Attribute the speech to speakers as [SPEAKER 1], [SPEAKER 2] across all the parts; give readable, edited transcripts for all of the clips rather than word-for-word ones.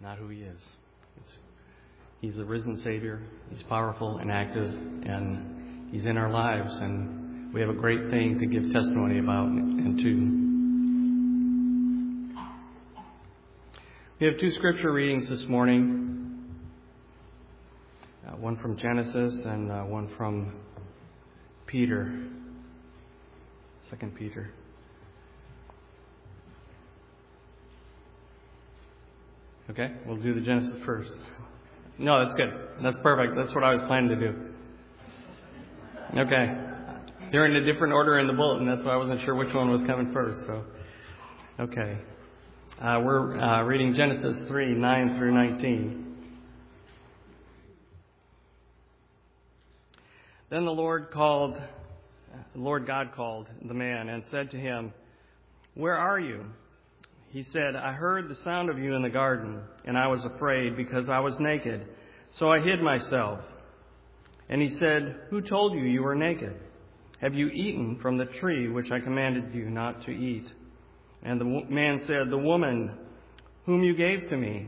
[SPEAKER 1] not who he is. He's a risen Savior. He's powerful and active, and he's in our lives, and we have a great thing to give testimony about and to. We have two scripture readings this morning, one from Genesis and one from Peter, 2 Peter. Okay, we'll do the Genesis first. No, that's good. That's perfect. That's what I was planning to do. Okay. They're in a different order in the bulletin. That's why I wasn't sure which one was coming first. So, okay. We're reading Genesis 3, 9 through 19. Then the Lord God called the man and said to him, "Where are you?" He said, "I heard the sound of you in the garden, and I was afraid because I was naked, so I hid myself." And he said, "Who told you you were naked? Have you eaten from the tree which I commanded you not to eat?" And the man said, "The woman whom you gave to me,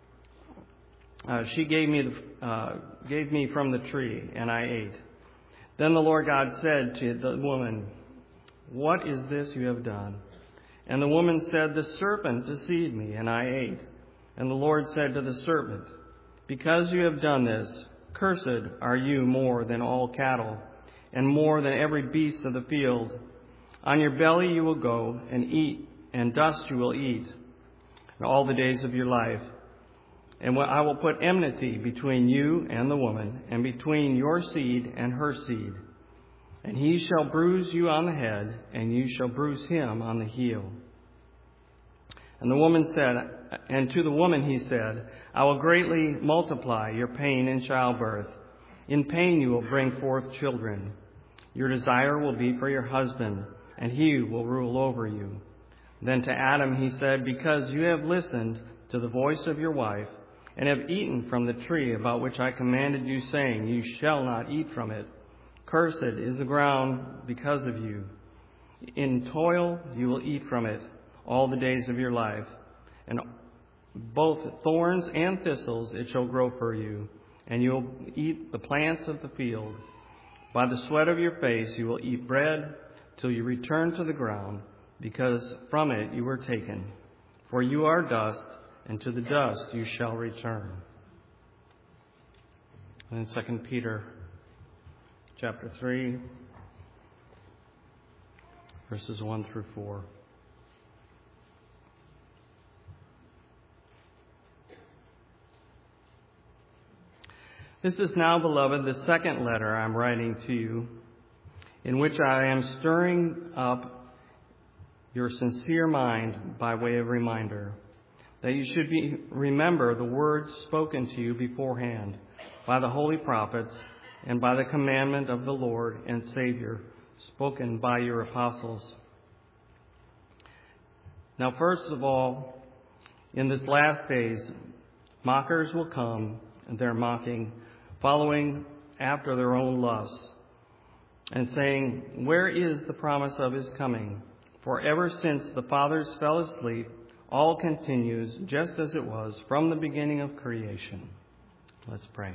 [SPEAKER 1] she gave me from the tree, and I ate." Then the Lord God said to the woman, "What is this you have done?" And the woman said, "The serpent deceived me, and I ate." And the Lord said to the serpent, "Because you have done this, cursed are you more than all cattle, and more than every beast of the field. On your belly you will go and eat, and dust you will eat all the days of your life. And I will put enmity between you and the woman, and between your seed and her seed. And he shall bruise you on the head, and you shall bruise him on the heel." And to the woman he said, "I will greatly multiply your pain in childbirth. In pain you will bring forth children. Your desire will be for your husband, and he will rule over you." Then to Adam he said, "Because you have listened to the voice of your wife, and have eaten from the tree about which I commanded you, saying, 'You shall not eat from it,' cursed is the ground because of you. In toil you will eat from it all the days of your life. And both thorns and thistles it shall grow for you, and you will eat the plants of the field. By the sweat of your face you will eat bread till you return to the ground, because from it you were taken. For you are dust, and to the dust you shall return." And in 2 Peter chapter 3, verses 1 through 4. "This is now, beloved, the second letter I'm writing to you, in which I am stirring up your sincere mind by way of reminder, that you should remember the words spoken to you beforehand by the holy prophets, and by the commandment of the Lord and Savior, spoken by your apostles. Now, first of all, in this last days, mockers will come, and they're mocking, following after their own lusts, and saying, 'Where is the promise of his coming?' For ever since the fathers fell asleep, all continues just as it was from the beginning of creation." Let's pray.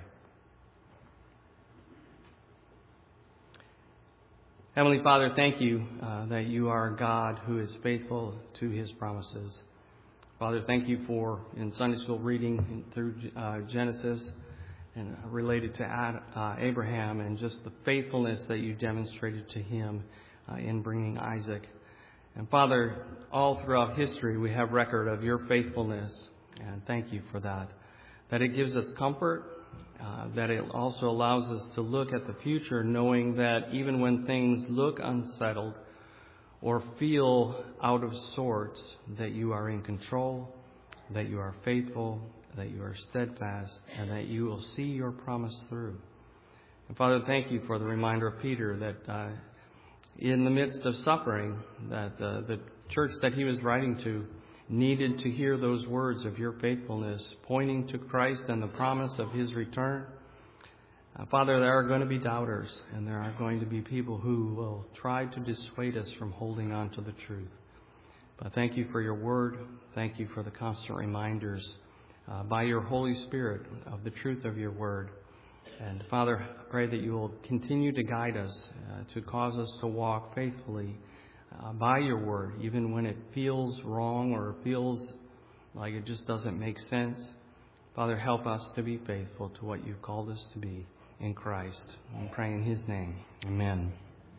[SPEAKER 1] Heavenly Father, thank you that you are a God who is faithful to his promises. Father, thank you for, in Sunday school reading through Genesis and related to Abraham, and just the faithfulness that you demonstrated to him in bringing Isaac. And Father, all throughout history we have record of your faithfulness, and thank you for that. That it gives us comfort, that it also allows us to look at the future, knowing that even when things look unsettled or feel out of sorts, that you are in control, that you are faithful, that you are steadfast, and that you will see your promise through. And Father, thank you for the reminder of Peter that in the midst of suffering, that the church that he was writing to needed to hear those words of your faithfulness, pointing to Christ and the promise of his return. Father, there are going to be doubters, and there are going to be people who will try to dissuade us from holding on to the truth. But thank you for your word. Thank you for the constant reminders by your Holy Spirit of the truth of your word. And Father, I pray that you will continue to guide us, to cause us to walk faithfully by your word, even when it feels wrong or feels like it just doesn't make sense. Father, help us to be faithful to what you've called us to be in Christ. I pray in his name. Amen.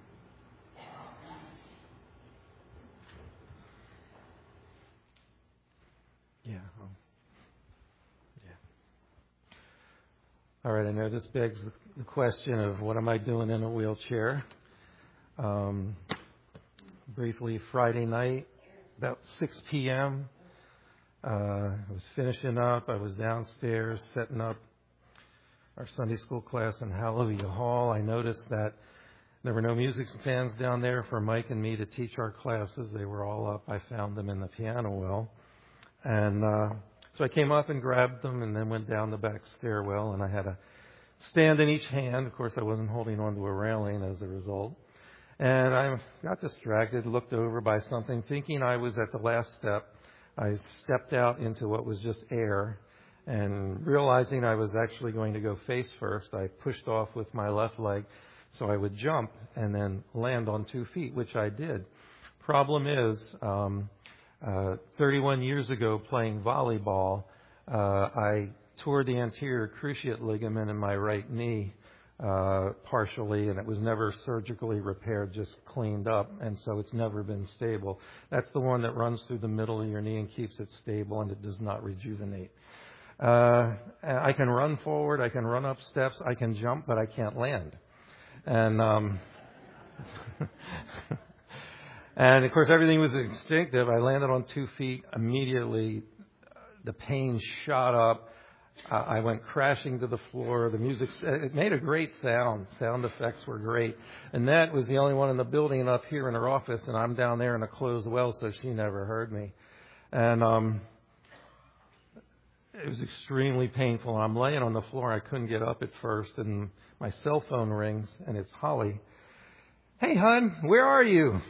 [SPEAKER 2] Yeah. All right, I know this begs the question of what am I doing in a wheelchair? Briefly, Friday night, about 6 p.m., I was finishing up. I was downstairs setting up our Sunday school class in Hallelujah Hall. I noticed that there were no music stands down there for Mike and me to teach our classes. They were all up. I found them in the piano well. And so I came up and grabbed them and then went down the back stairwell, and I had a stand in each hand. Of course, I wasn't holding onto a railing as a result. And I got distracted, looked over by something, thinking I was at the last step. I stepped out into what was just air, and realizing I was actually going to go face first, I pushed off with my left leg so I would jump and then land on 2 feet, which I did. Problem is, 31 years ago playing volleyball, I tore the anterior cruciate ligament in my right knee partially, and it was never surgically repaired, just cleaned up, and so it's never been stable. That's the one that runs through the middle of your knee and keeps it stable, and it does not rejuvenate. I can run forward, I can run up steps, I can jump, but I can't land. And and of course everything was instinctive. I landed on 2 feet immediately. The pain shot up. I went crashing to the floor. The music, it made a great sound. Sound effects were great. Annette was the only one in the building up here in her office, and I'm down there in a closed well, so she never heard me. And it was extremely painful. I'm laying on the floor. I couldn't get up at first, and my cell phone rings, and it's Holly. Hey, hon, where are you?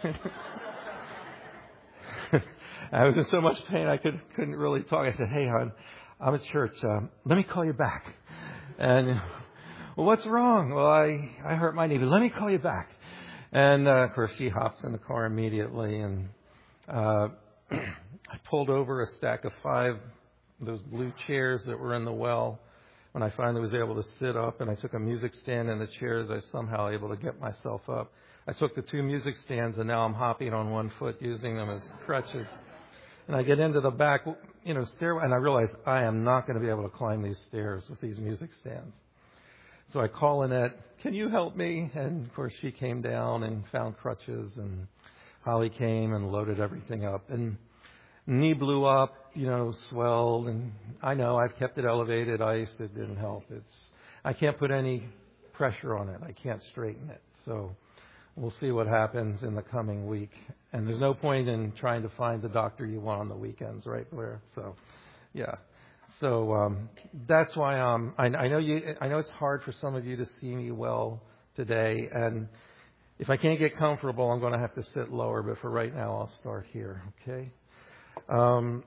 [SPEAKER 2] I was in so much pain I couldn't really talk. I said, hey, hon, I'm at church. Let me call you back. And, well, what's wrong? Well, I hurt my knee, but let me call you back. And, of course, she hops in the car immediately. And I pulled over a stack of 5 of those blue chairs that were in the well. When I finally was able to sit up, and I took a music stand in the chairs, I was somehow able to get myself up. I took the 2 music stands, and now I'm hopping on 1 foot using them as crutches. And I get into the back, stairway, and I realize I am not going to be able to climb these stairs with these music stands. So I call Annette, can you help me? And, of course, she came down and found crutches, and Holly came and loaded everything up. And knee blew up, swelled, and I know I've kept it elevated, iced, it didn't help. I can't put any pressure on it. I can't straighten it. So we'll see what happens in the coming week. And there's no point in trying to find the doctor you want on the weekends, right, Blair? So, yeah. So that's why I know it's hard for some of you to see me well today. And if I can't get comfortable, I'm going to have to sit lower. But for right now, I'll start here. Okay. One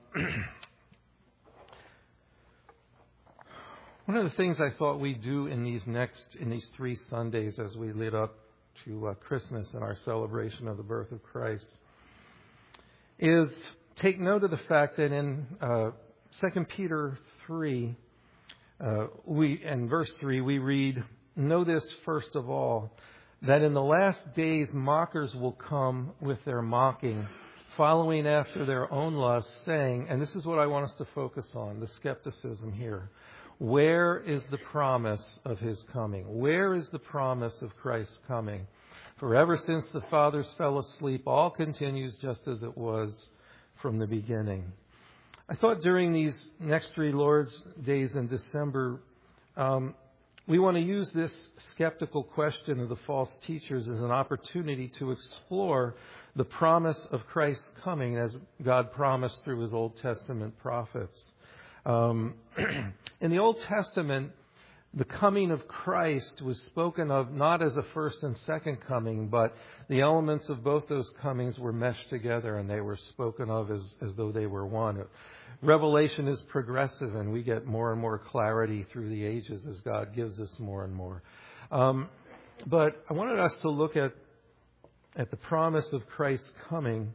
[SPEAKER 2] of the things I thought we'd do in these 3 Sundays as we lead up to Christmas and our celebration of the birth of Christ is take note of the fact that in 2 Peter 3, in verse 3, we read, know this first of all, that in the last days mockers will come with their mocking, following after their own lusts, saying, and this is what I want us to focus on, the skepticism here. Where is the promise of his coming? Where is the promise of Christ's coming? For ever since the fathers fell asleep, all continues just as it was from the beginning. I thought during these next 3 Lord's Days in December, we want to use this skeptical question of the false teachers as an opportunity to explore the promise of Christ's coming as God promised through his Old Testament prophets. In the Old Testament, the coming of Christ was spoken of not as a first and second coming, but the elements of both those comings were meshed together and they were spoken of as though they were one. Revelation is progressive and we get more and more clarity through the ages as God gives us more and more. But I wanted us to look at the promise of Christ's coming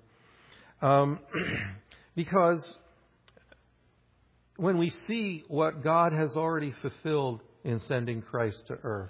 [SPEAKER 2] because when we see what God has already fulfilled in sending Christ to earth,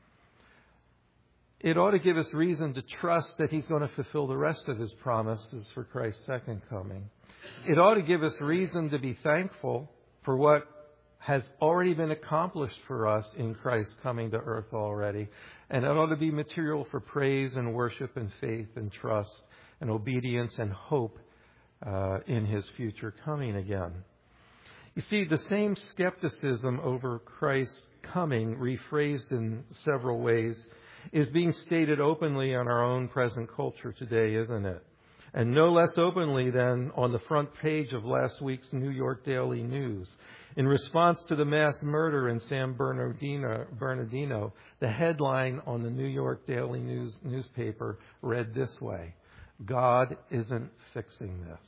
[SPEAKER 2] it ought to give us reason to trust that He's going to fulfill the rest of His promises for Christ's second coming. It ought to give us reason to be thankful for what has already been accomplished for us in Christ coming to earth already. And it ought to be material for praise and worship and faith and trust and obedience and hope in His future coming again. You see, the same skepticism over Christ's coming, rephrased in several ways, is being stated openly on our own present culture today, isn't it? And no less openly than on the front page of last week's New York Daily News. In response to the mass murder in San Bernardino, the headline on the New York Daily News newspaper read this way: "God isn't fixing this."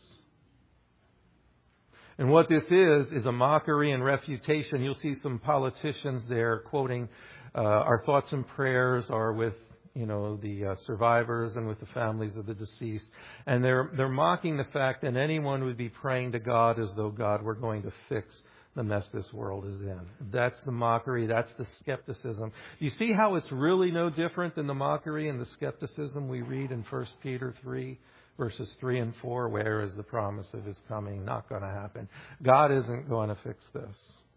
[SPEAKER 2] And what this is a mockery and refutation. You'll see some politicians there quoting, "Our thoughts and prayers are with, the survivors and with the families of the deceased." And they're mocking the fact that anyone would be praying to God as though God were going to fix the mess this world is in. That's the mockery. That's the skepticism. You see how it's really no different than the mockery and the skepticism we read in 1 Peter 3, verses 3 and 4, where is the promise of His coming? Not going to happen. God isn't going to fix this.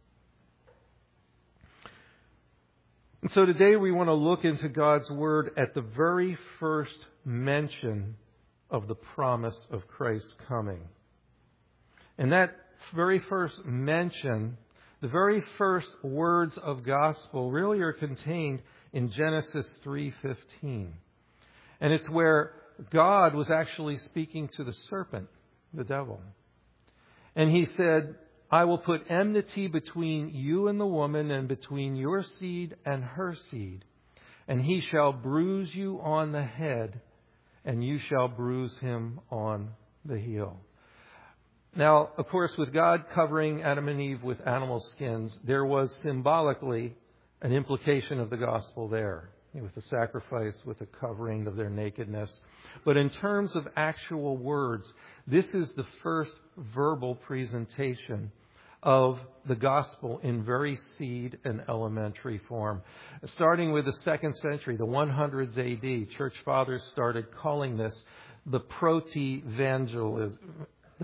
[SPEAKER 2] And so today we want to look into God's Word at the very first mention of the promise of Christ's coming. And that very first mention, the very first words of gospel really are contained in Genesis 3:15. And it's where God was actually speaking to the serpent, the devil. And He said, "I will put enmity between you and the woman, and between your seed and her seed. And he shall bruise you on the head, and you shall bruise him on the heel." Now, of course, with God covering Adam and Eve with animal skins, there was symbolically an implication of the gospel there, with the sacrifice, with the covering of their nakedness. But in terms of actual words, this is the first verbal presentation of the gospel in very seed and elementary form. Starting with the 2nd century, the 100s AD, church fathers started calling this the proto-evangelium, the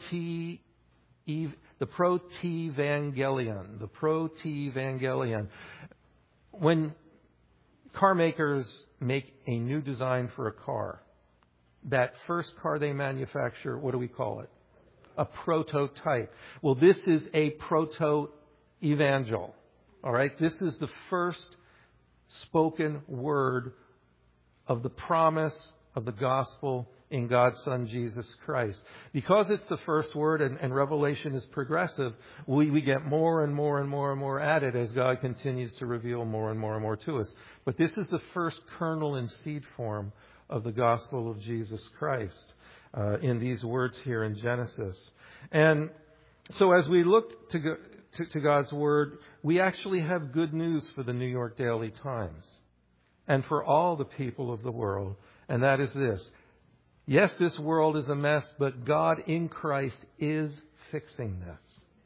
[SPEAKER 2] proto-evangelion. When car makers make a new design for a car, that first car they manufacture, what do we call it? A prototype. Well, this is a proto-evangel. All right? This is the first spoken word of the promise of the gospel in God's Son, Jesus Christ. Because it's the first word and Revelation is progressive, we get more and more and more and more added as God continues to reveal more and more and more to us. But this is the first kernel in seed form of the gospel of Jesus Christ in these words here in Genesis. And so as we look to God's Word, we actually have good news for the New York Daily Times and for all the people of the world. And that is this: yes, this world is a mess, but God in Christ is fixing this.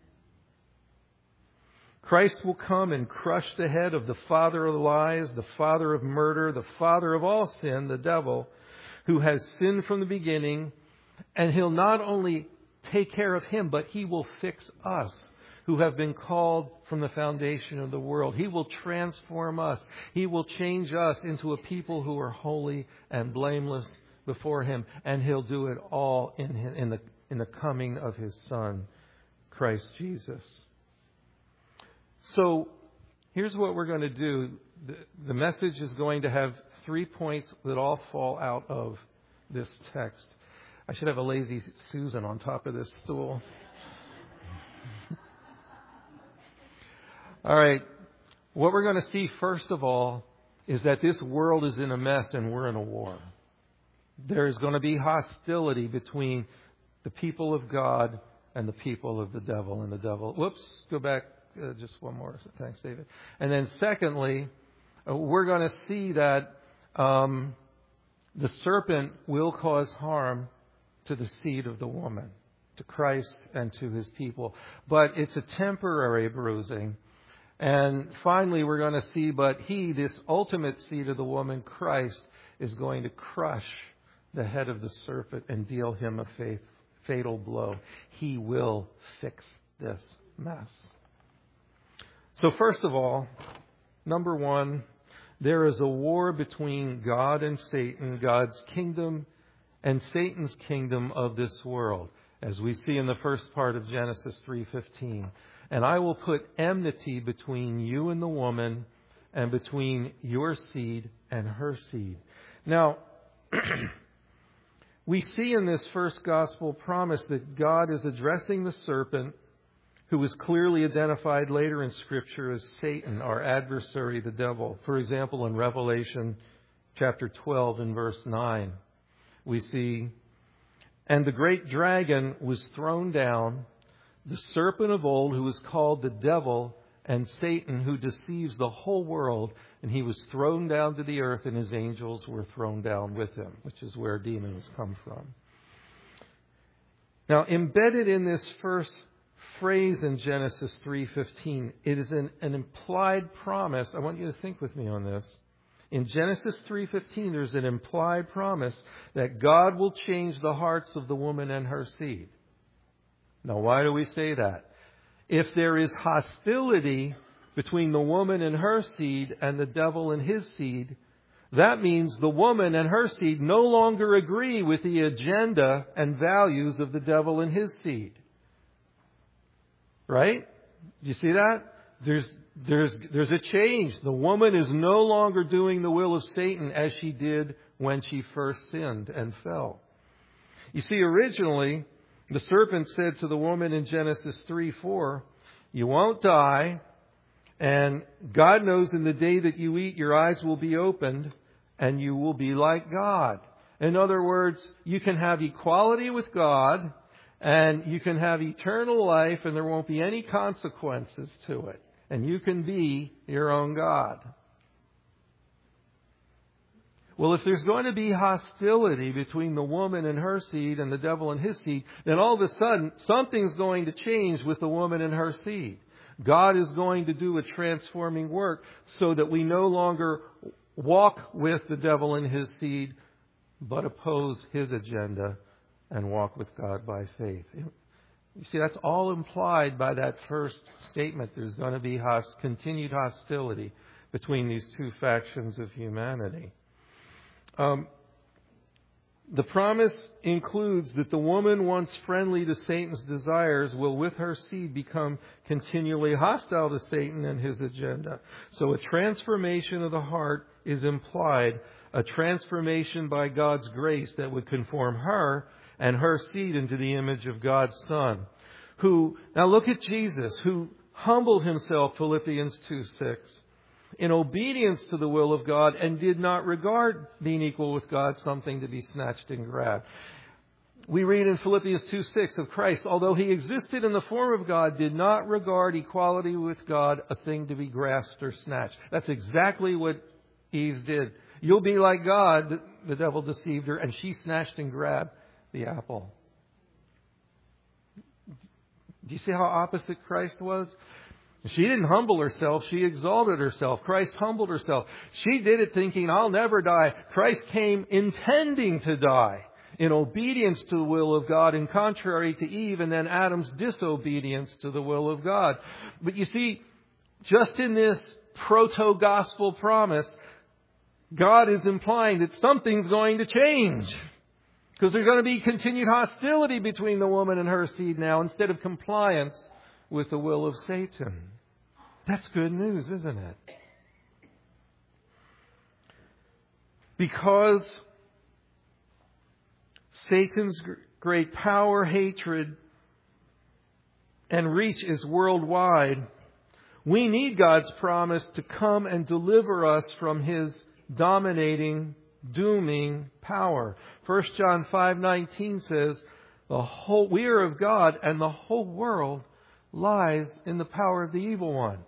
[SPEAKER 2] Christ will come and crush the head of the father of lies, the father of murder, the father of all sin, the devil, who has sinned from the beginning. And He'll not only take care of him, but He will fix us, who have been called from the foundation of the world. He will transform us. He will change us into a people who are holy and blameless before Him. And He'll do it all in the coming of His Son, Christ Jesus. So here's what we're going to do. The message is going to have 3 points that all fall out of this text. I should have a lazy Susan on top of this stool. All right. what we're going to see, first of all, is that this world is in a mess and we're in a war. There is going to be hostility between the people of God and the people of the devil. And the devil, go back just one more. Thanks, David. And then secondly, we're going to see that the serpent will cause harm to the seed of the woman, to Christ and to his people. But it's a temporary bruising. And finally, we're going to see, but he, this ultimate seed of the woman, Christ, is going to crush the head of the serpent and deal him a fatal blow. He will fix this mess. So first of all, number one, there is a war between God and Satan, God's kingdom and Satan's kingdom of this world, as we see in the first part of Genesis 3:15. And I will put enmity between you and the woman, and between your seed and her seed. Now, we see in this first gospel promise that God is addressing the serpent, who is clearly identified later in Scripture as Satan, our adversary, the devil. For example, in Revelation chapter 12 and verse 9, we see, and the great dragon was thrown down, the serpent of old, who is called the devil and Satan, who deceives the whole world, and he was thrown down to the earth, and his angels were thrown down with him, which is where demons come from. Now, embedded in this first phrase in Genesis 3:15, it is an implied promise. I want you to think with me on this. In Genesis 3:15, there's an implied promise that God will change the hearts of the woman and her seed. Now, why do we say that? If there is hostility between the woman and her seed and the devil and his seed, that means the woman and her seed no longer agree with the agenda and values of the devil and his seed. Right? Do you see that? There's a change. The woman is no longer doing the will of Satan as she did when she first sinned and fell. You see, originally, the serpent said to the woman in Genesis 3:4, you won't die, and God knows in the day that you eat, your eyes will be opened, and you will be like God. In other words, you can have equality with God, and you can have eternal life, and there won't be any consequences to it. And you can be your own God. Well, if there's going to be hostility between the woman and her seed and the devil and his seed, then all of a sudden, something's going to change with the woman and her seed. God is going to do a transforming work so that we no longer walk with the devil and his seed, but oppose his agenda and walk with God by faith. You see, that's all implied by that first statement. There's going to be continued hostility between these two factions of humanity. The promise includes that the woman, once friendly to Satan's desires, will with her seed become continually hostile to Satan and his agenda. So a transformation of the heart is implied, a transformation by God's grace that would conform her and her seed into the image of God's Son. Now look at Jesus, who humbled himself, Philippians 2:6. In obedience to the will of God, and did not regard being equal with God something to be snatched and grabbed. We read in Philippians 2:6 of Christ, although he existed in the form of God, did not regard equality with God a thing to be grasped or snatched. That's exactly what Eve did. You'll be like God, the devil deceived her, and she snatched and grabbed the apple. Do you see how opposite Christ was? She didn't humble herself. She exalted herself. Christ humbled herself. She did it thinking, I'll never die. Christ came intending to die in obedience to the will of God, and contrary to Eve and then Adam's disobedience to the will of God. But you see, just in this proto-gospel promise, God is implying that something's going to change. Because there's going to be continued hostility between the woman and her seed now, instead of compliance with the will of Satan. That's good news, isn't it? Because Satan's great power, hatred, and reach is worldwide, We need God's promise to come and deliver us from His dominating, dooming power. 1 John 5:19 says, we are of God, and the whole world lies in the power of the evil one.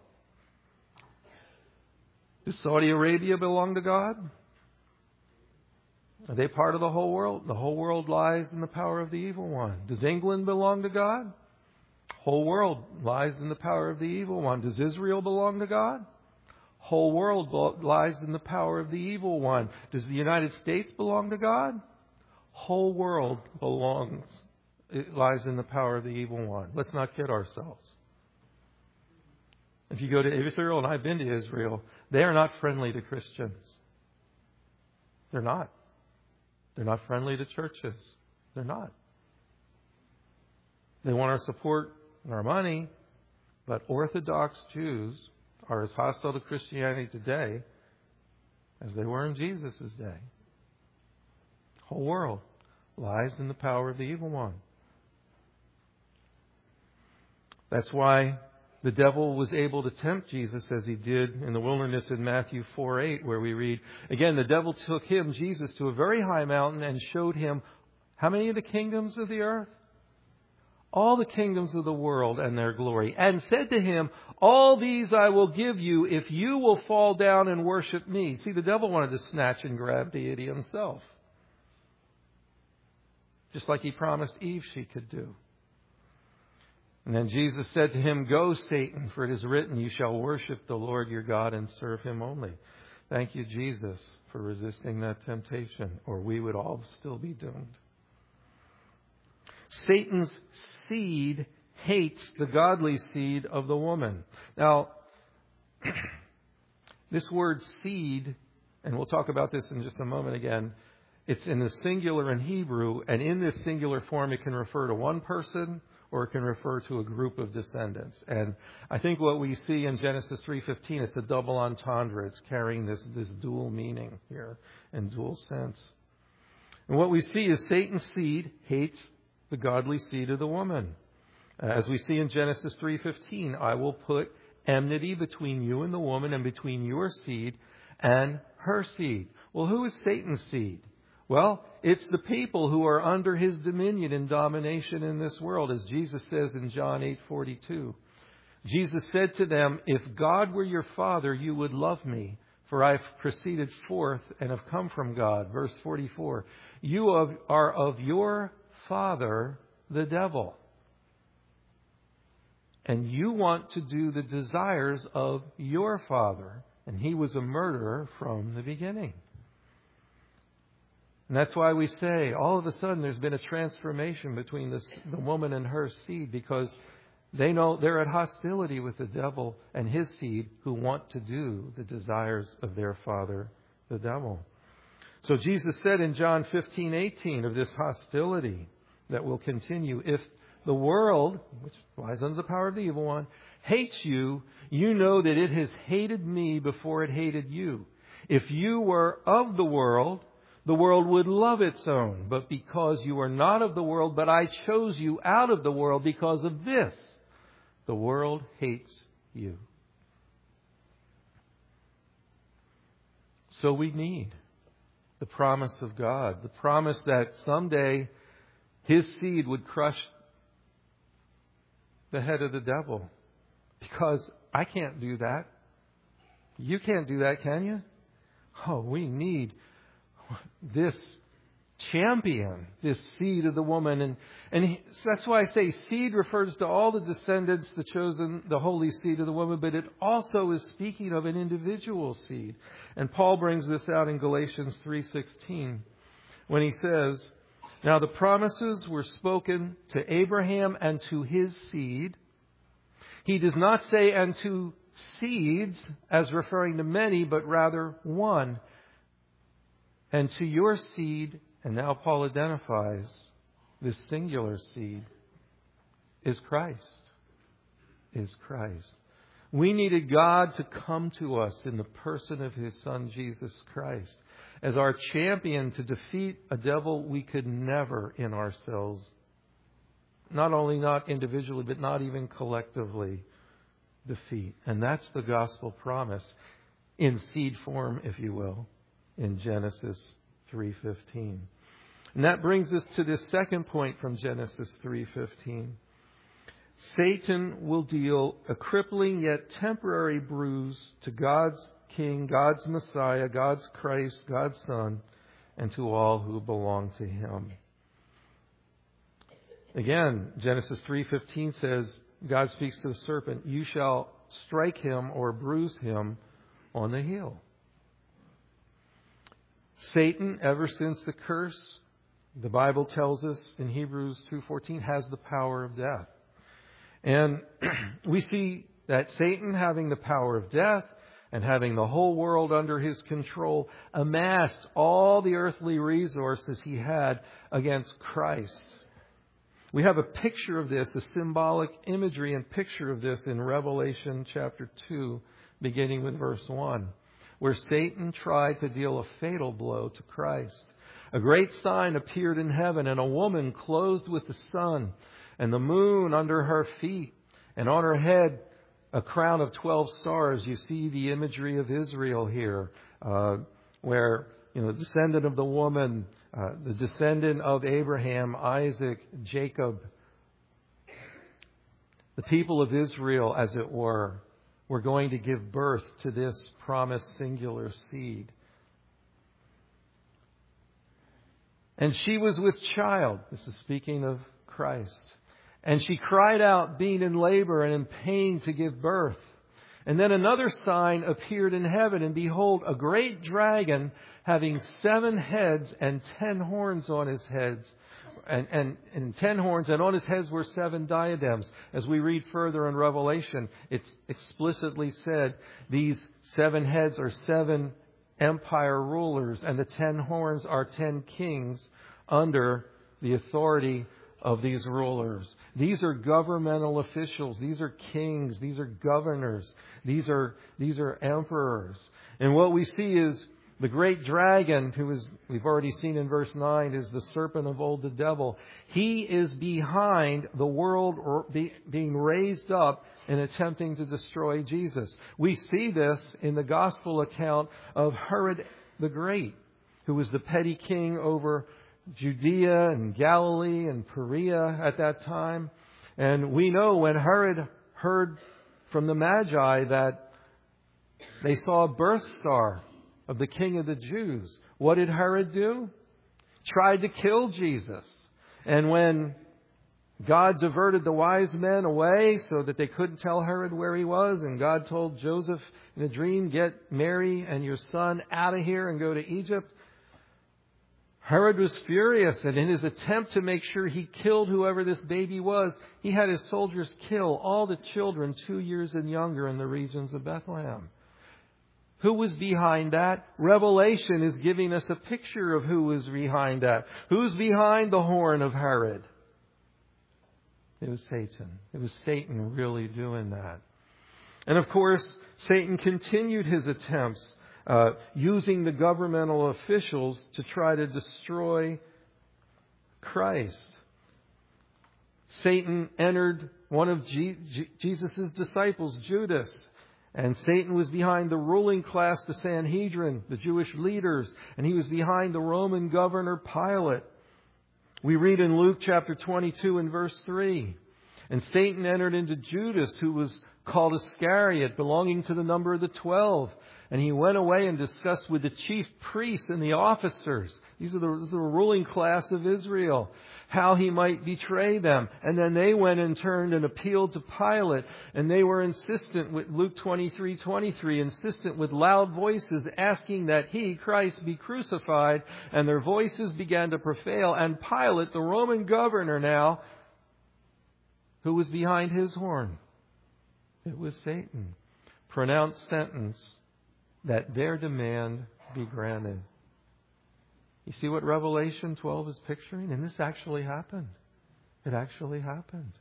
[SPEAKER 2] Does Saudi Arabia belong to God? Are they part of the whole world? The whole world lies in the power of the evil one. Does England belong to God? Whole world lies in the power of the evil one. Does Israel belong to God? Whole world lies in the power of the evil one. Does the United States belong to God? Whole world lies in the power of the evil one. Let's not kid ourselves. If you go to Israel, and I've been to Israel, they are not friendly to Christians. They're not. They're not friendly to churches. They're not. They want our support and our money, but Orthodox Jews are as hostile to Christianity today as they were in Jesus' day. The whole world lies in the power of the evil one. That's why the devil was able to tempt Jesus as he did in the wilderness in Matthew 4:8, where we read, again, the devil took him, Jesus, to a very high mountain and showed him how many of the kingdoms of the earth? All the kingdoms of the world and their glory, and said to him, all these I will give you if you will fall down and worship me. See, the devil wanted to snatch and grab deity himself, just like he promised Eve she could do. And then Jesus said to him, go, Satan, for it is written, you shall worship the Lord your God and serve him only. Thank you, Jesus, for resisting that temptation, or we would all still be doomed. Satan's seed hates the godly seed of the woman. Now, this word seed, and we'll talk about this in just a moment again, it's in the singular in Hebrew, and in this singular form it can refer to one person or it can refer to a group of descendants. And I think what we see in Genesis 3:15, it's a double entendre. It's carrying this dual meaning here and dual sense. And what we see is Satan's seed hates the godly seed of the woman. As we see in Genesis 3:15, I will put enmity between you and the woman and between your seed and her seed. Well, who is Satan's seed? Well, it's the people who are under his dominion and domination in this world, as Jesus says in John 8:42. Jesus said to them, if God were your father, you would love me, for I have proceeded forth and have come from God. Verse 44, you are of your father, the devil, and you want to do the desires of your father, and he was a murderer from the beginning. And that's why we say, all of a sudden, there's been a transformation between the woman and her seed, because they know they're at hostility with the devil and his seed, who want to do the desires of their father, the devil. So Jesus said in John 15:18 of this hostility that will continue, if the world, which lies under the power of the evil one, hates you, you know that it has hated me before it hated you. If you were of the world would love its own. But because you are not of the world, but I chose you out of the world, because of this, the world hates you. So we need the promise of God, the promise that someday his seed would crush the head of the devil. Because I can't do that. You can't do that, can you? Oh, we need this champion, this seed of the woman. And that's why I say seed refers to all the descendants, the chosen, the holy seed of the woman, but it also is speaking of an individual seed. And Paul brings this out in Galatians 3:16 when he says, now the promises were spoken to Abraham and to his seed. He does not say and to seeds as referring to many, but rather one. And to your seed, and now Paul identifies this singular seed, is Christ. Is Christ. We needed God to come to us in the person of his Son, Jesus Christ, as our champion to defeat a devil we could never in ourselves, not only not individually, but not even collectively defeat. And that's the gospel promise in seed form, if you will, in Genesis 3:15. And that brings us to this second point from Genesis 3:15. Satan will deal a crippling yet temporary bruise to God's King, God's Messiah, God's Christ, God's Son, and to all who belong to Him. Again, Genesis 3:15 says, God speaks to the serpent, you shall strike him or bruise him on the heel. Satan, ever since the curse, the Bible tells us in Hebrews 2:14, has the power of death. And we see that Satan, having the power of death and having the whole world under his control, amassed all the earthly resources he had against Christ. We have a picture of this, a symbolic imagery and picture of this in Revelation chapter 2, beginning with verse 1, where Satan tried to deal a fatal blow to Christ. A great sign appeared in heaven, and a woman clothed with the sun, and the moon under her feet, and on her head a crown of 12 stars. You see the imagery of Israel here, where the descendant of the woman, the descendant of Abraham, Isaac, Jacob, the people of Israel, as it were going to give birth to this promised singular seed. And she was with child. This is speaking of Christ. And she cried out, being in labor and in pain to give birth. And then another sign appeared in heaven, and behold, a great dragon having 7 heads and 10 horns on his heads, and 10 horns, and on his heads were 7 diadems. As we read further in Revelation, it's explicitly said these 7 heads are 7 empire rulers, and the 10 horns are 10 kings under the authority of these rulers. These are governmental officials. These are kings. These are governors. These are emperors. And what we see is the great dragon, who is, we've already seen in verse 9, is the serpent of old, the devil. He is behind the world being raised up and attempting to destroy Jesus. We see this in the gospel account of Herod the Great, who was the petty king over Judea and Galilee and Perea at that time. And we know when Herod heard from the Magi that they saw a birth star of the King of the Jews, what did Herod do? Tried to kill Jesus. And when God diverted the wise men away so that they couldn't tell Herod where he was, and God told Joseph in a dream, get Mary and your son out of here and go to Egypt, Herod was furious, and in his attempt to make sure he killed whoever this baby was, he had his soldiers kill all the children 2 years and younger in the regions of Bethlehem. Who was behind that? Revelation is giving us a picture of who was behind that. Who's behind the horn of Herod? It was Satan. It was Satan really doing that. And of course, Satan continued his attempts using the governmental officials to try to destroy Christ. Satan entered one of Jesus' disciples, Judas. And Satan was behind the ruling class, the Sanhedrin, the Jewish leaders. And he was behind the Roman governor, Pilate. We read in Luke chapter 22 and verse 3. And Satan entered into Judas, who was called Iscariot, belonging to the number of the 12. And he went away and discussed with the chief priests and the officers. These are the ruling class of Israel. How he might betray them. And then they went and turned and appealed to Pilate. And they were insistent with Luke 23:23, insistent with loud voices, asking that he, Christ, be crucified. And their voices began to prevail. And Pilate, the Roman governor now, who was behind his horn, it was Satan, pronounced sentence that their demand be granted. You see what Revelation 12 is picturing? And this actually happened. It actually happened.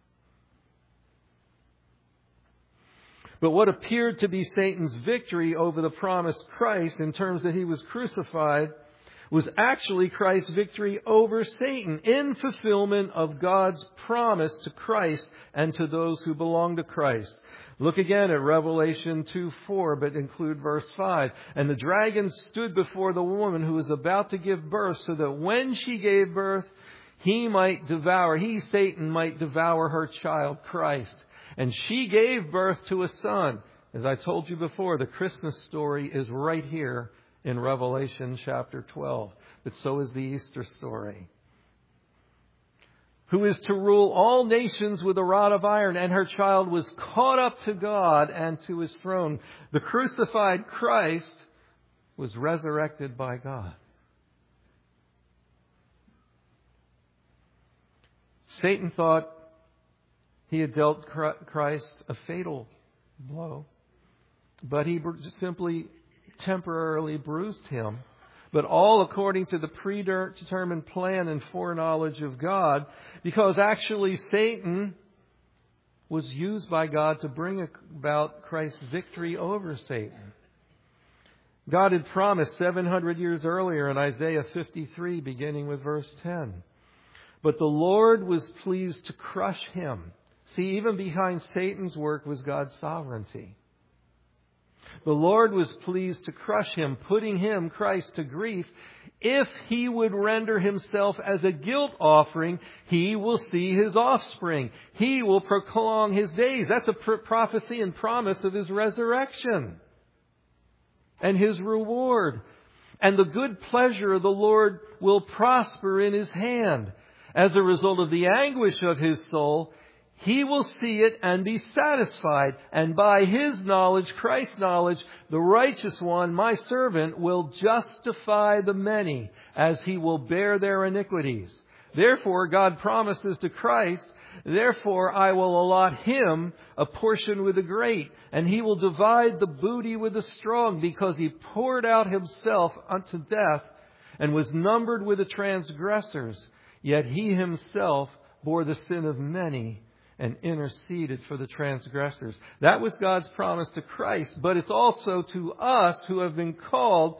[SPEAKER 2] But what appeared to be Satan's victory over the promised Christ in terms that he was crucified was actually Christ's victory over Satan in fulfillment of God's promise to Christ and to those who belong to Christ. Look again at Revelation 2:4, but include verse 5. And the dragon stood before the woman who was about to give birth, so that when she gave birth, he, Satan, might devour her child, Christ. And she gave birth to a son. As I told you before, the Christmas story is right here in Revelation chapter 12. But so is the Easter story. Who is to rule all nations with a rod of iron, and her child was caught up to God and to his throne. The crucified Christ was resurrected by God. Satan thought he had dealt Christ a fatal blow, but he simply temporarily bruised him. But all according to the predetermined plan and foreknowledge of God, because actually Satan was used by God to bring about Christ's victory over Satan. God had promised 700 years earlier in Isaiah 53, beginning with verse 10. But the Lord was pleased to crush him. See, even behind Satan's work was God's sovereignty. The Lord was pleased to crush him, putting him, Christ, to grief. If he would render himself as a guilt offering, he will see his offspring. He will prolong his days. That's a prophecy and promise of his resurrection and his reward. And the good pleasure of the Lord will prosper in his hand. As a result of the anguish of his soul, he will see it and be satisfied. And by his knowledge, Christ's knowledge, the righteous one, my servant, will justify the many as he will bear their iniquities. Therefore, God promises to Christ, therefore I will allot him a portion with the great, and he will divide the booty with the strong, because he poured out himself unto death and was numbered with the transgressors. Yet he himself bore the sin of many and interceded for the transgressors. That was God's promise to Christ, but it's also to us who have been called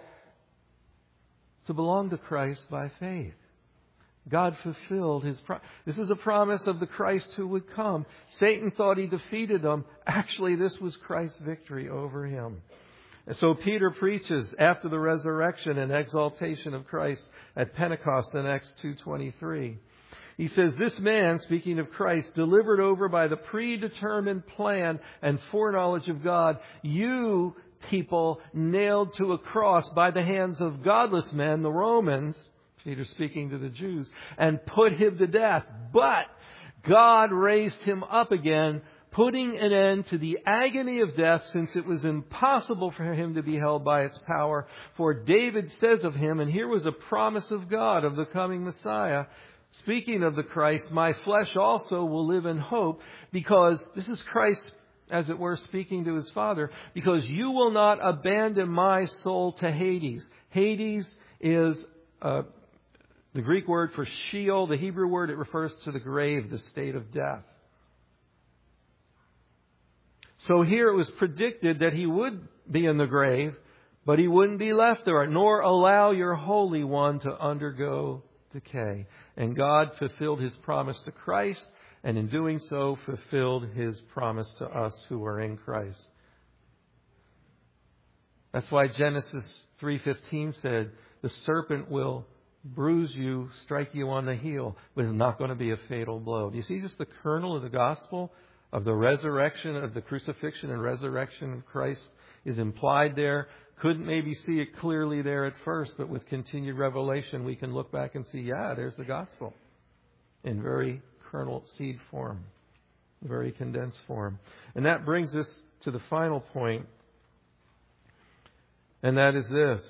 [SPEAKER 2] to belong to Christ by faith. God fulfilled his promise. This is a promise of the Christ who would come. Satan thought he defeated him. Actually, this was Christ's victory over him. And so Peter preaches after the resurrection and exaltation of Christ at Pentecost in Acts 2:23. He says, this man, speaking of Christ, delivered over by the predetermined plan and foreknowledge of God, you people nailed to a cross by the hands of godless men, the Romans, Peter speaking to the Jews, and put him to death. But God raised him up again, putting an end to the agony of death, since it was impossible for him to be held by its power. For David says of him, and here was a promise of God of the coming Messiah, speaking of the Christ, my flesh also will live in hope, because this is Christ, as it were, speaking to his Father, because you will not abandon my soul to Hades. Hades is the Greek word for Sheol. The Hebrew word, it refers to the grave, the state of death. So here it was predicted that he would be in the grave, but he wouldn't be left there, nor allow your Holy One to undergo decay. And God fulfilled his promise to Christ, and in doing so fulfilled his promise to us who are in Christ. That's why Genesis 3:15 said, the serpent will bruise you, strike you on the heel, but it's not going to be a fatal blow. Do you see just the kernel of the gospel of the resurrection, of the crucifixion and resurrection of Christ is implied there? Couldn't maybe see it clearly there at first, but with continued revelation, we can look back and see, yeah, there's the gospel in very kernel seed form, very condensed form. And that brings us to the final point, and that is this.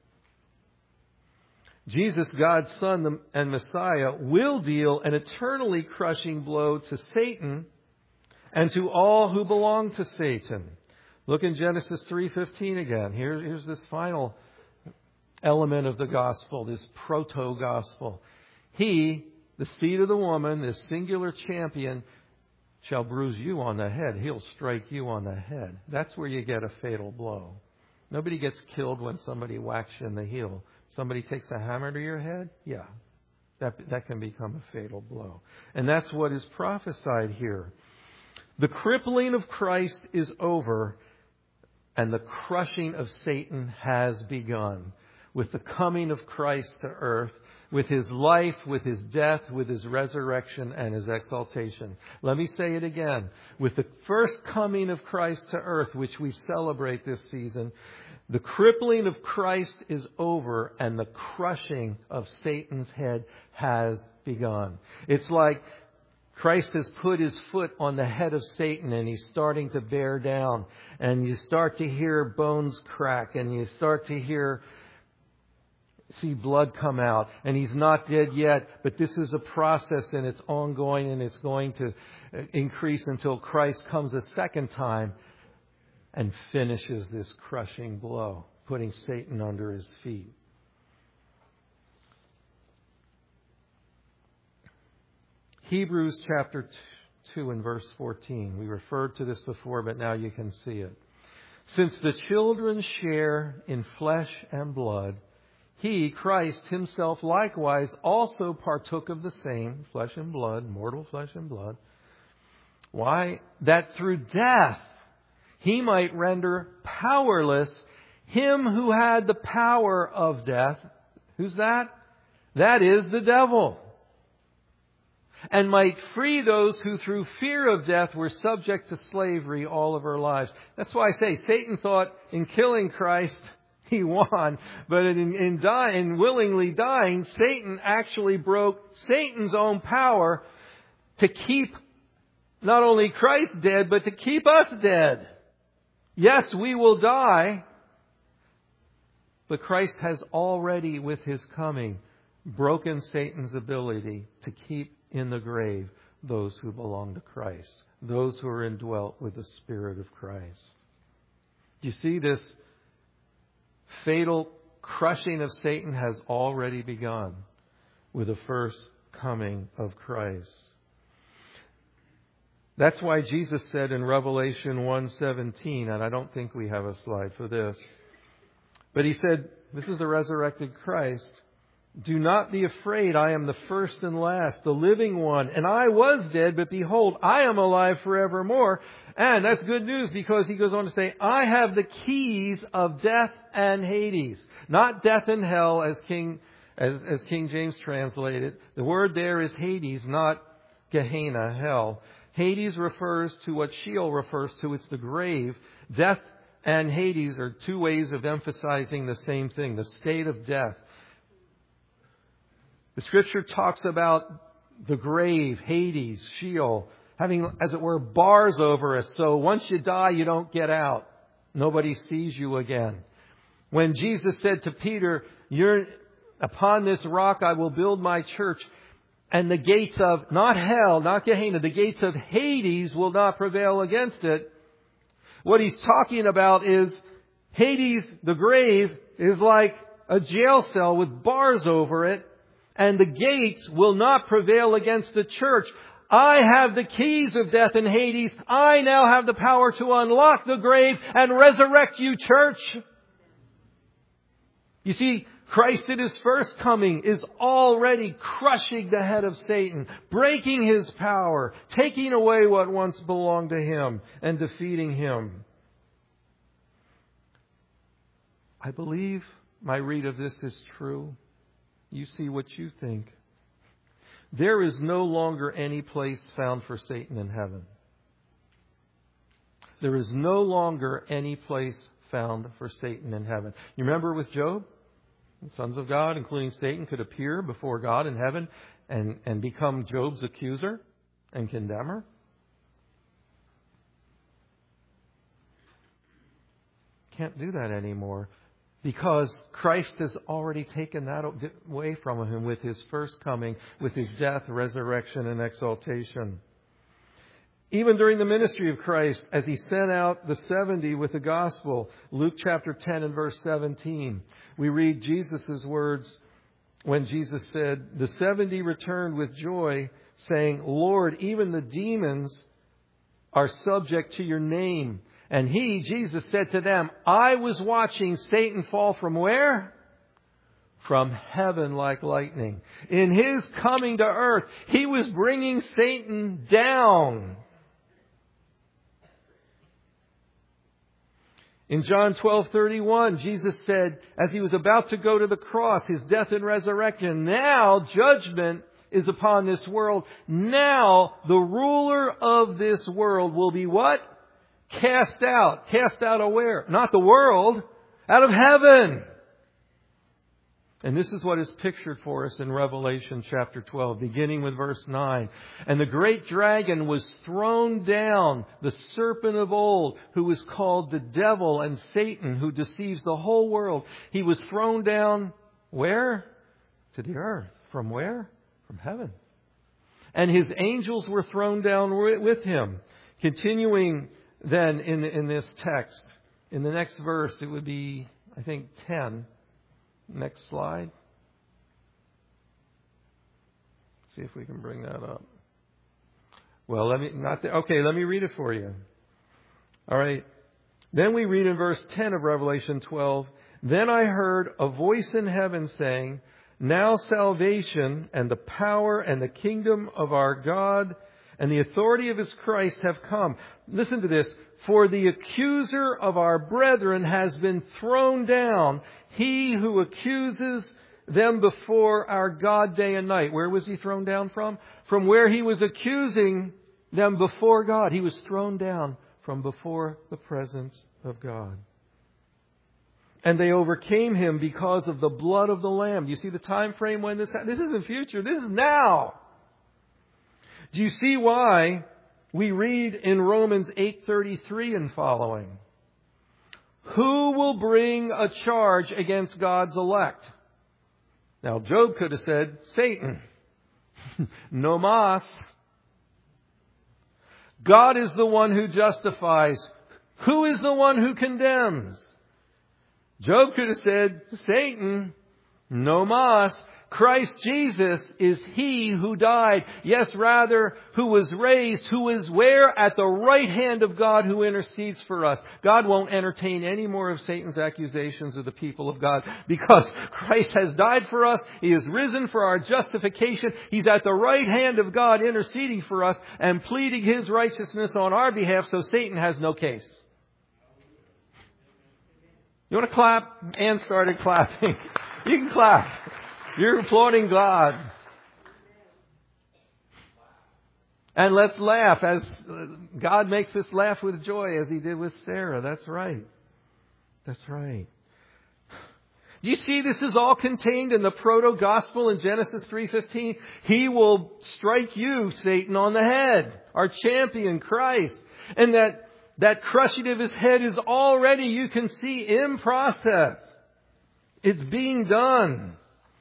[SPEAKER 2] Jesus, God's Son and Messiah, will deal an eternally crushing blow to Satan and to all who belong to Satan. Look in Genesis 3:15 again. Here's this final element of the gospel, this proto-gospel. He, the seed of the woman, this singular champion, shall bruise you on the head. He'll strike you on the head. That's where you get a fatal blow. Nobody gets killed when somebody whacks you in the heel. Somebody takes a hammer to your head? Yeah. That can become a fatal blow. And that's what is prophesied here. The crippling of Christ is over, and the crushing of Satan has begun. With the coming of Christ to earth, with His life, with His death, with His resurrection, and His exaltation. Let me say it again. With the first coming of Christ to earth, which we celebrate this season, the crippling of Christ is over, and the crushing of Satan's head has begun. It's like Christ has put His foot on the head of Satan, and He's starting to bear down. And you start to hear bones crack, and you start to see blood come out. And He's not dead yet, but this is a process, and it's ongoing, and it's going to increase until Christ comes a second time and finishes this crushing blow, putting Satan under His feet. Hebrews chapter 2 and verse 14. We referred to this before, but now you can see it. Since the children share in flesh and blood, He, Christ Himself, likewise also partook of the same, flesh and blood, mortal flesh and blood. Why? That through death He might render powerless him who had the power of death. Who's that? That is the devil. And might free those who through fear of death were subject to slavery all of our lives. That's why I say Satan thought in killing Christ he won. But in willingly dying, Satan actually broke Satan's own power to keep not only Christ dead, but to keep us dead. Yes, we will die. But Christ has already, with His coming, broken Satan's ability to keep in the grave those who belong to Christ, those who are indwelt with the Spirit of Christ. Do you see this fatal crushing of Satan has already begun with the first coming of Christ? That's why Jesus said in Revelation 1:17, and I don't think we have a slide for this, but He said, this is the resurrected Christ, do not be afraid, I am the first and last, the living one. And I was dead, but behold, I am alive forevermore. And that's good news because He goes on to say, I have the keys of death and Hades. Not death and hell as King James translated. The word there is Hades, not Gehenna, hell. Hades refers to what Sheol refers to. It's the grave. Death and Hades are two ways of emphasizing the same thing, the state of death. The Scripture talks about the grave, Hades, Sheol, having, as it were, bars over us. So once you die, you don't get out. Nobody sees you again. When Jesus said to Peter, upon this rock I will build my church, and the gates of, not hell, not Gehenna, the gates of Hades will not prevail against it. What He's talking about is Hades, the grave, is like a jail cell with bars over it. And the gates will not prevail against the church. I have the keys of death and Hades. I now have the power to unlock the grave and resurrect you, church. You see, Christ at His first coming is already crushing the head of Satan, breaking his power, taking away what once belonged to him, and defeating him. I believe my read of this is true. You see what you think. There is no longer any place found for Satan in heaven. There is no longer any place found for Satan in heaven. You remember with Job? The sons of God, including Satan, could appear before God in heaven and become Job's accuser and condemner. Can't do that anymore. Because Christ has already taken that away from him with His first coming, with His death, resurrection, and exaltation. Even during the ministry of Christ, as He sent out the 70 with the gospel, Luke chapter 10 and verse 17, we read Jesus' words when Jesus said, the 70 returned with joy, saying, Lord, even the demons are subject to your name. And He, Jesus, said to them, I was watching Satan fall from where? from heaven like lightning. In His coming to earth, He was bringing Satan down. In John 12:31, Jesus said, as He was about to go to the cross, His death and resurrection, now judgment is upon this world. Now the ruler of this world will be what? Cast out. Cast out of where? Not the world. Out of heaven. And this is what is pictured for us in Revelation chapter 12, beginning with verse 9. And the great dragon was thrown down, the serpent of old, who was called the devil and Satan, who deceives the whole world. He was thrown down where? To the earth. From where? From heaven. And his angels were thrown down with him. Continuing then in this text, in the next verse, it would be, I think, 10. Next slide. See if we can bring that up. Well, let me read it for you. All right. Then we read in verse 10 of Revelation 12, Then I heard a voice in heaven saying, Now salvation and the power and the kingdom of our God and the authority of His Christ have come. Listen to this. For the accuser of our brethren has been thrown down, he who accuses them before our God day and night. Where was he thrown down from? From where he was accusing them before God. He was thrown down from before the presence of God. And they overcame him because of the blood of the Lamb. Do you see the time frame when this happened? This isn't future. This is now. Do you see why we read in Romans 8:33 and following? Who will bring a charge against God's elect? Now, Job could have said, Satan. No mas. God is the one who justifies. Who is the one who condemns? Job could have said, Satan. No mas. Christ Jesus is He who died. Yes, rather, who was raised, who is where? At the right hand of God who intercedes for us. God won't entertain any more of Satan's accusations of the people of God because Christ has died for us. He is risen for our justification. He's at the right hand of God interceding for us and pleading His righteousness on our behalf, so Satan has no case. You want to clap? Ann started clapping. You can clap. You're applauding God. And let's laugh as God makes us laugh with joy as He did with Sarah. That's right. That's right. Do you see this is all contained in the proto-gospel in Genesis 3:15? He will strike you, Satan, on the head. Our champion, Christ. And that crushing of His head is already, you can see, in process. It's being done.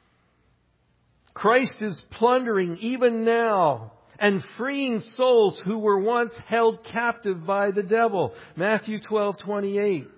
[SPEAKER 2] Christ is plundering even now and freeing souls who were once held captive by the devil. Matthew 12:28.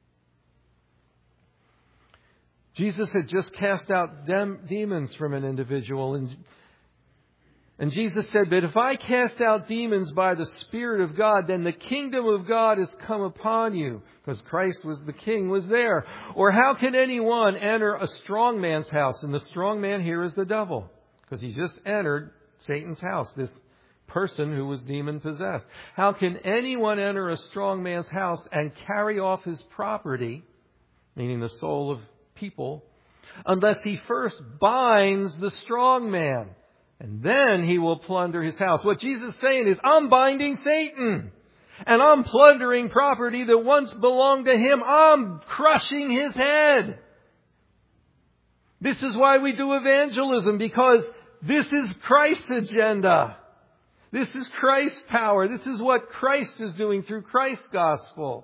[SPEAKER 2] Jesus had just cast out demons from an individual. And Jesus said, but if I cast out demons by the Spirit of God, then the kingdom of God has come upon you. Because Christ was the King, was there. Or how can anyone enter a strong man's house? And the strong man here is the devil. Because he just entered Satan's house, this person who was demon possessed. How can anyone enter a strong man's house and carry off his property, meaning the soul of people, unless he first binds the strong man? And then he will plunder his house. What Jesus is saying is, I'm binding Satan. And I'm plundering property that once belonged to him. I'm crushing his head. This is why we do evangelism, because this is Christ's agenda. This is Christ's power. This is what Christ is doing through Christ's gospel.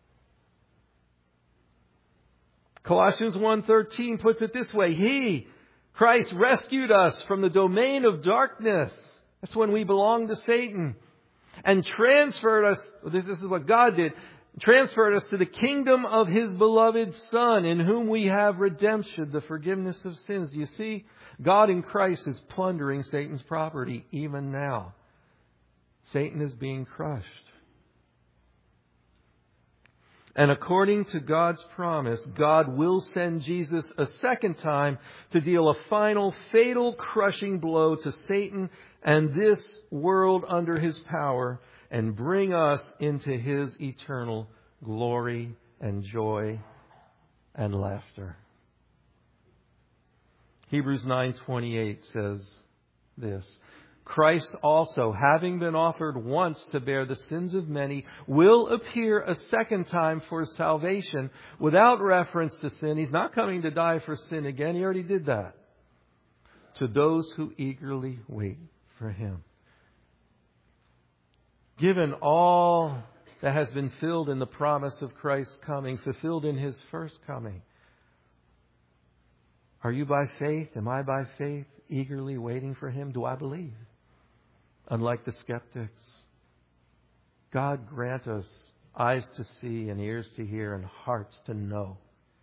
[SPEAKER 2] Colossians 1:13 puts it this way. Christ rescued us from the domain of darkness. That's when we belonged to Satan. And transferred us, this is what God did, transferred us to the kingdom of His beloved Son, in whom we have redemption, the forgiveness of sins. Do you see? God in Christ is plundering Satan's property even now. Satan is being crushed. And according to God's promise, God will send Jesus a second time to deal a final, fatal, crushing blow to Satan and this world under his power and bring us into his eternal glory and joy and laughter. Hebrews 9:28 says this: Christ also, having been offered once to bear the sins of many, will appear a second time for salvation without reference to sin. He's not coming to die for sin again. He already did that. To those who eagerly wait for Him. Given all that has been filled in the promise of Christ's coming, fulfilled in His first coming, are you by faith? Am I by faith eagerly waiting for Him? Do I believe? Unlike the skeptics, God grant us eyes to see and ears to hear and hearts to know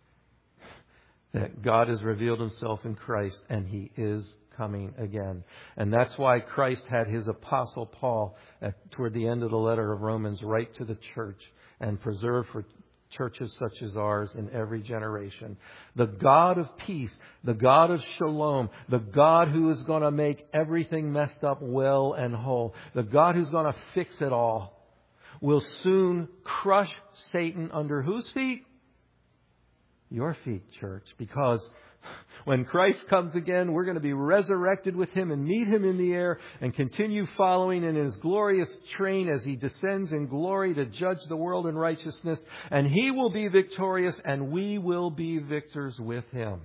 [SPEAKER 2] that God has revealed Himself in Christ and He is coming again. And that's why Christ had His apostle Paul toward the end of the letter of Romans write to the church and preserve for churches such as ours in every generation. The God of peace, the God of shalom, the God who is going to make everything messed up well and whole, the God who's going to fix it all, will soon crush Satan under whose feet? Your feet, church. Because when Christ comes again, we're going to be resurrected with Him and meet Him in the air and continue following in His glorious train as He descends in glory to judge the world in righteousness. And He will be victorious and we will be victors with Him.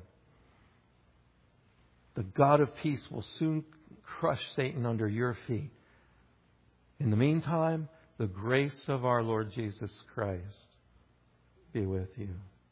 [SPEAKER 2] The God of peace will soon crush Satan under your feet. In the meantime, the grace of our Lord Jesus Christ be with you.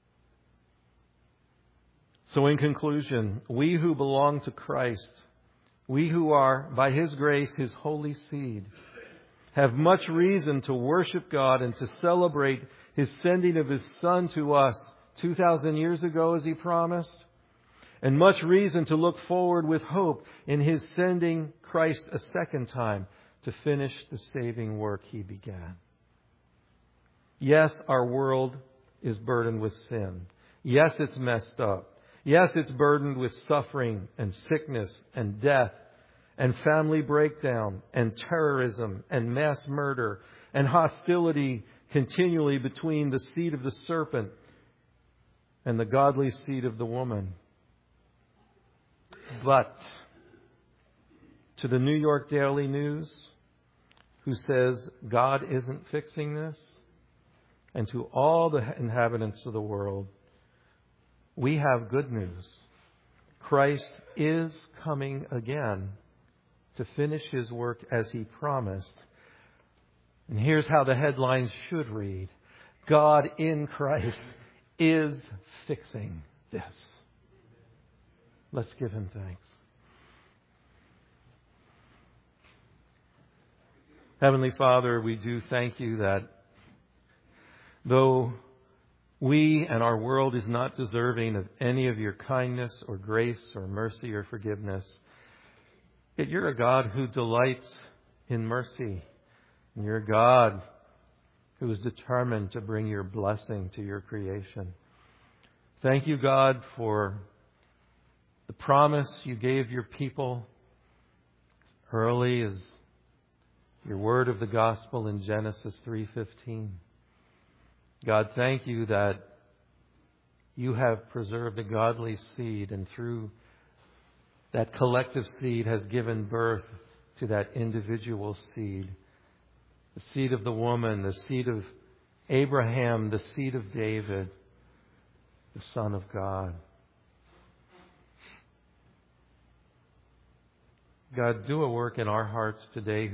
[SPEAKER 2] So in conclusion, we who belong to Christ, we who are, by His grace, His holy seed, have much reason to worship God and to celebrate His sending of His Son to us 2,000 years ago, as He promised, and much reason to look forward with hope in His sending Christ a second time to finish the saving work He began. Yes, our world is burdened with sin. Yes, it's messed up. Yes, it's burdened with suffering and sickness and death and family breakdown and terrorism and mass murder and hostility continually between the seed of the serpent and the godly seed of the woman. But to the New York Daily News, who says God isn't fixing this, and to all the inhabitants of the world, we have good news. Christ is coming again to finish His work as He promised. And here's how the headlines should read: God in Christ is fixing this. Let's give Him thanks. Heavenly Father, we do thank You that though we and our world is not deserving of any of Your kindness or grace or mercy or forgiveness, yet You're a God who delights in mercy. And You're a God who is determined to bring Your blessing to Your creation. Thank You, God, for the promise You gave Your people early as Your word of the gospel in Genesis 3:15. God, thank You that You have preserved a godly seed, and through that collective seed has given birth to that individual seed. The seed of the woman, the seed of Abraham, the seed of David, the Son of God. God, do a work in our hearts today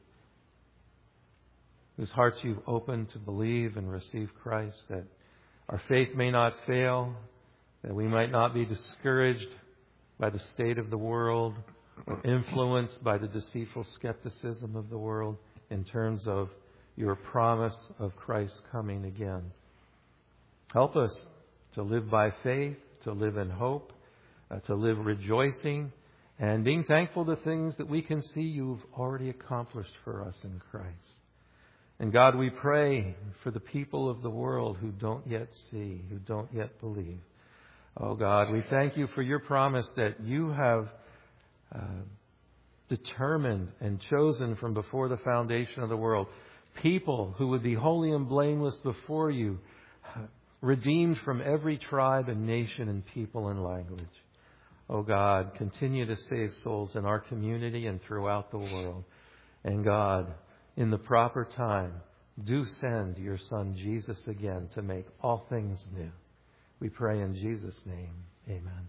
[SPEAKER 2] whose hearts You've opened to believe and receive Christ, that our faith may not fail, that we might not be discouraged by the state of the world or influenced by the deceitful skepticism of the world in terms of Your promise of Christ coming again. Help us to live by faith, to live in hope, to live rejoicing and being thankful to things that we can see You've already accomplished for us in Christ. And God, we pray for the people of the world who don't yet see, who don't yet believe. Oh God, we thank you for your promise that you have determined and chosen from before the foundation of the world people who would be holy and blameless before you, redeemed from every tribe and nation and people and language. Oh God, continue to save souls in our community and throughout the world. And God, in the proper time, do send your Son Jesus again to make all things new. We pray in Jesus' name. Amen.